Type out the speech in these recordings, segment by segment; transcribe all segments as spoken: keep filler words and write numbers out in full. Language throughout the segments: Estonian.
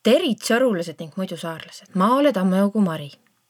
Terid sõrulased ning muidu saarlased, Maale Tammeugu Mari.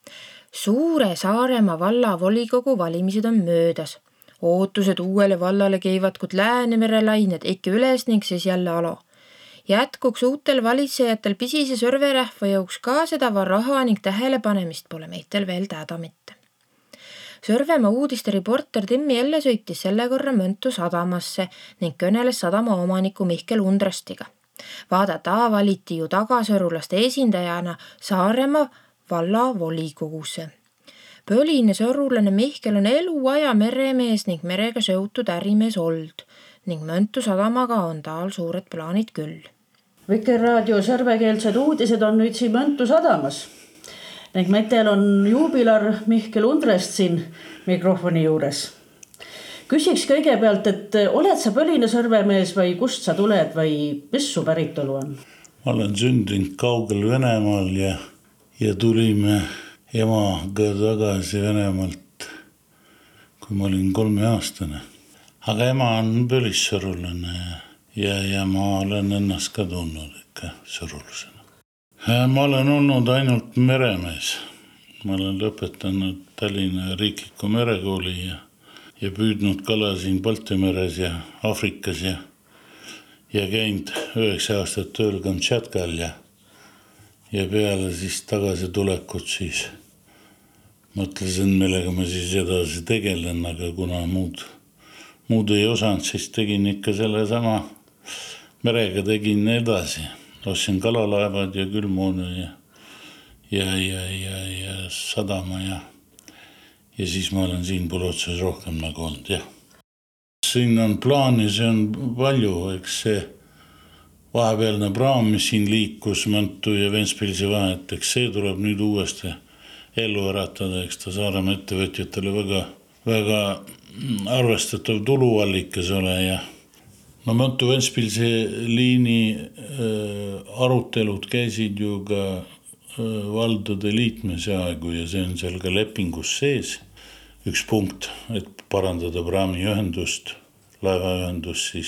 Suure Saaremaa valla volikogu valimised on möödas. Ootused uuele vallale käivad, kuid Läänemere lained ikka üles ning siis jälle alo. Jätkuks uutel valitsejatel pisise sörverahva jõuks ka seda raha ning tähelepanemist pole meitel veel täda mitte. Sörvemaa uudiste reporter Timmi jälle sõitis selle korra Mõntu sadamasse ning kõneles sadama omaniku Mihkel Undrastiga. Vaada, ta valiti ju tagasõrulaste esindajana Saaremaa valla volikogusse. Põline sõrulane Mihkel on eluaja meremees ning merega seotud ärimees old ning Mõntu sadamaga on tal suured plaanid küll. Vikerraadio särvekeelsed uudised on nüüd siin Mõntu sadamas ning metel on juubilar Mihkel Undrest siin mikrofoni juures. Küsiks kõigepealt, et oled sa põline sõrvemees või kust sa tuled või mis su päritolu on? Ma olen sündinud kaugel Venemaal ja, ja tulime emaga tagasi Venemaalt, kui ma olin kolmeaastane. Aga ema on põlissõrulane ja, ja, ja ma olen ennast ka tundnud ikka sõrulusena. Ma olen olnud ainult meremees. Ma olen lõpetanud Tallinna riikliku merekooli ja ja püüdnud kala siin Balti meres ja Afrikas ja, ja käinud üheksa aastat tööl Kamtšatkal ja, ja peale siis tagasi tulekut siis mõtlesin, millega ma siis edasi tegelen, aga kuna muud, muud ei osanud, siis tegin ikka selle sama merega tegin edasi. Ostsin kalalaevad ja külmune ja, ja, ja, ja, ja sadama ja Ja siis ma olen siin Polotses rohkem nagu olnud, jah. Siin on plaani, see on palju, eks see vahepealne praam, mis siin liikus Mõntu ja Ventspilsi vahet, eks see tuleb nüüd uuesti ellu äratada, eks ta Saaremaa ettevõtjatele väga, väga arvestatav tuluallikas ole ja no Mõntu Ventspilsi liini äh, arutelud käisid ju ka valdade liitmise aegu ja see on seal ka lepingus sees üks punkt, et parandada praami ühendust, laevaühendust siis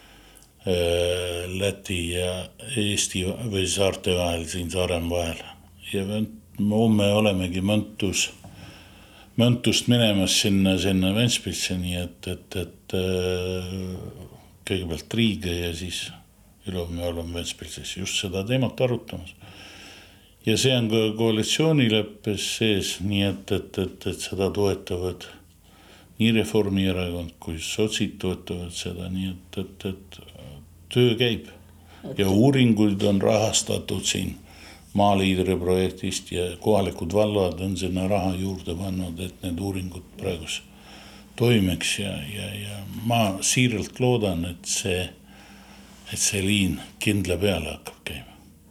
äh, Läti ja Eesti või saarte vahel, siin Saaremaa vahel. Ja me olemegi Mõntus, Mõntust minemas sinna, sinna Ventspilsi, nii et, et, et äh, kõigepealt Riiga ja siis üle me oleme Ventspilsis just seda teemat arutamas. Ja see on ka koalitsioonileppes sees, nii et, et, et, et seda toetavad nii Reformierakond kui sotsid toetavad seda, nii et, et, et töö käib. Ja uuringuid on rahastatud siin Maaliidri projektist ja kohalikud vallad on sinna raha juurde pannud, et need uuringud praegus toimeks ja, ja, ja ma siiralt loodan, et see, et see liin kindla peale hakkab käima.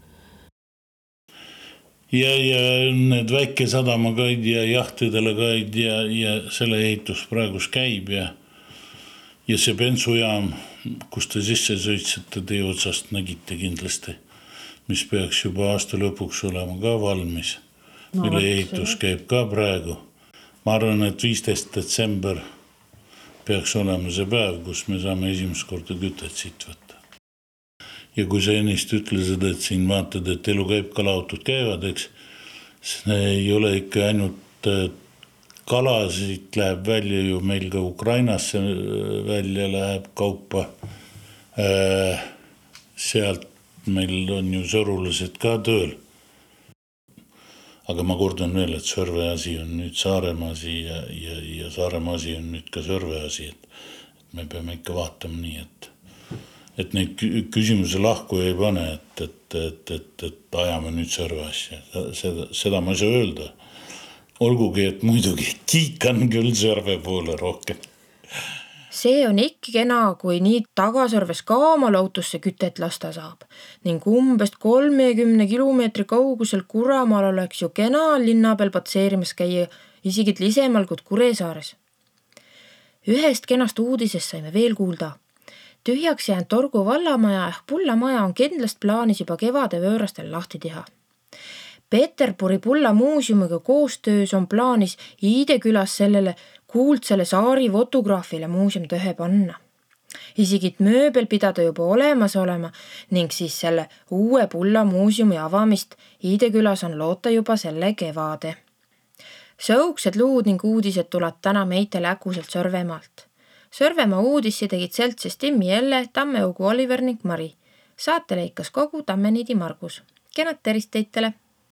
Ja, ja need väike sadamakaid ja jahtidele kaid ja, ja selle ehitus praegus käib ja, ja see bensujaam, kus te sisse sõitsite tee otsast, nägite kindlasti, mis peaks juba aasta lõpuks olema ka valmis, no, mille ehitus käib ka praegu. Ma arvan, et viisteist detsember peaks olema see päev, kus me saame esimest korda kütet siit võtta. Ja kui sa ennist ütlesid, et siin vaatad, et elu käib, kalaautod käivad, eks, see ei ole ikka ainult kalasid läheb välja ju meil ka Ukrainasse välja läheb kaupa. Sealt meil on ju sõrulased ka tööl. Aga ma kordan veel, et Sörve asi on nüüd Saaremaa asi ja, ja, ja Saaremaa asi on nüüd ka Sörve asi, et, et me peame ikka vaatama nii, et et neid küsimuse lahku ei pane, et, et, et, et, et ajame nüüd Sörve asja. Seda, seda ma ei saa öelda. Olgugi, et muidugi kiikan küll Sörve poole rohkem. See on ikka kena, kui nii tagasõrves ka omal autosse kütet lasta saab. Ning umbest kolmekümne kilomeetri kaugusel Kuramaal oleks ju kena linna peal patseerimas käia isigit lisemal kui Kuresaares. Ühest kenast uudisest saime veel kuulda. Tühjaks jäänud Torgu vallamaja ehk Pullamaja on kindlast plaanis juba kevade vöörastel lahti teha. Peterburi Pulla muuseumiga koostöös on plaanis Iidekülas sellele kuuldsele saari fotograafile muuseum töhe panna. Isigit mööbel pidada juba olemas olema ning siis selle uue Pulla muuseumi avamist Iidekülas on loota juba selle kevade. Sõuksed luud ning uudised tuleb täna meitele äkuselt Sõrvemaalt. Sõrvemaa uudissi tegid seltsis Timmi Elle, Tammeugu Oliver ning Mari. Saate leikas kogu Tammeniidi Margus. Kenat terist teitele!